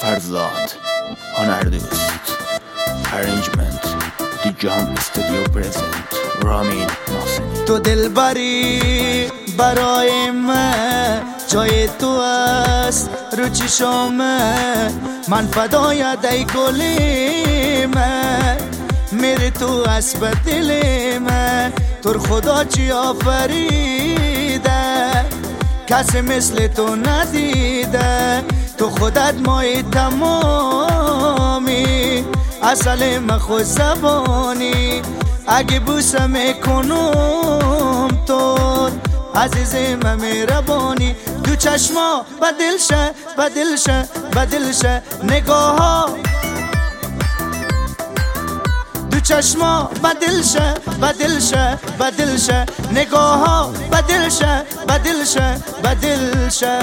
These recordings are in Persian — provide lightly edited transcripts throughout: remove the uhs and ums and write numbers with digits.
فرزاد هنردوست Arrangement The Jump Studio Present رامین ناصری. تو دلبری برای من، جای تو است رو چشام من فدایت ای گلی من، میری تو از به دل من. تو خدا چی آفریده، کسی مثل تو ندیده. تو خودت مای تمامی، اصل مخو زبانی. اگه بوسه میکنم تو عزیزم مهربانی. دو چشما بدلشه بدلشه بدلشه نگاه ها، دو چشما بدلشه بدلشه بدلشه نگاه ها، بدلشه بدلشه بدلشه.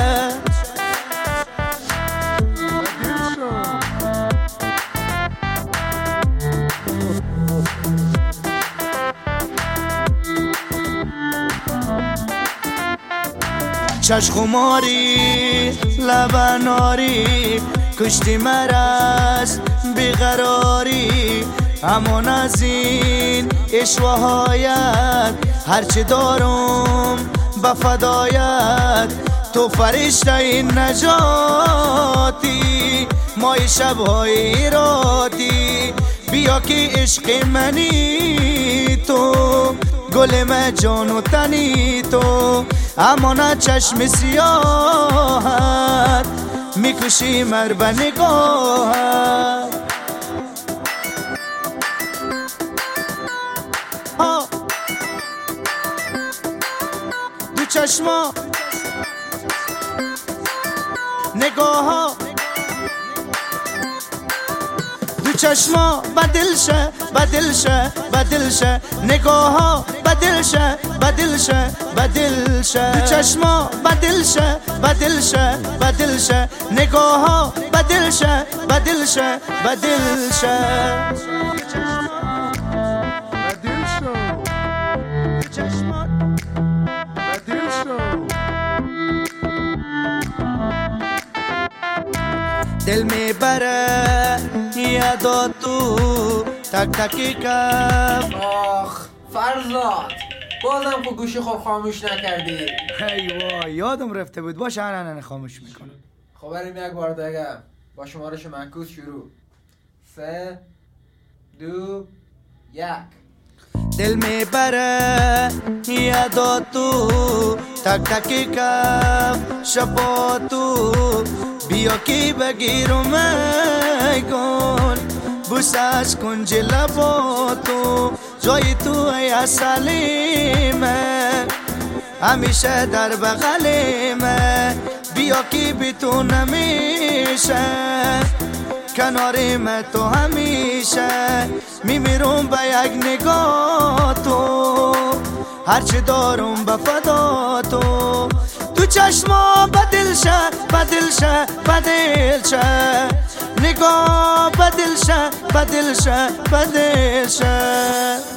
چشم خماری لبناری، کشتی مرز بیقراری. امان از این اشوهایت هرچی دارم به فدایت. تو فرشته این نجاتی، مای شبهای ایراتی. بیا که عشق منی تو، گل من جان و تنی تو. اما چشم سیاهت میکشی مر به نگاهت. دو چشما نگاه ها، دو چشما بدلشه بدلشه بدلشه نگاه ها، بدلشه بدلشه بدلشه. دو چشما بدلشه بدلشه بدلشه نگاه ها، بدلشه بدلشه بدلشه. دل میبره یادا تو تک تکی کف. آخ فرزاد، بازم که گوشی خوب خاموش نکردی. ای وای یادم رفته بود. باشه الان خاموش میکنم. خب بریم یک بار دیگه با شمارش معکوس شروع. 3 2 1. دل میبره یادا تو تک تکی کف. شبا تو بیا کی بگیرم گل، بوسه از کنج لبا تو. جای تو ای اصلی من، همیشه در بغل من. بیا کی بی تو نمیشه، کنار من تو همیشه. میمیرم به یک نگاه تو، هرچی دارم به فدا تو. تو چشما بدلشه بدلشه بدلشه نگاه، بدلشه بدلشه بدلشه.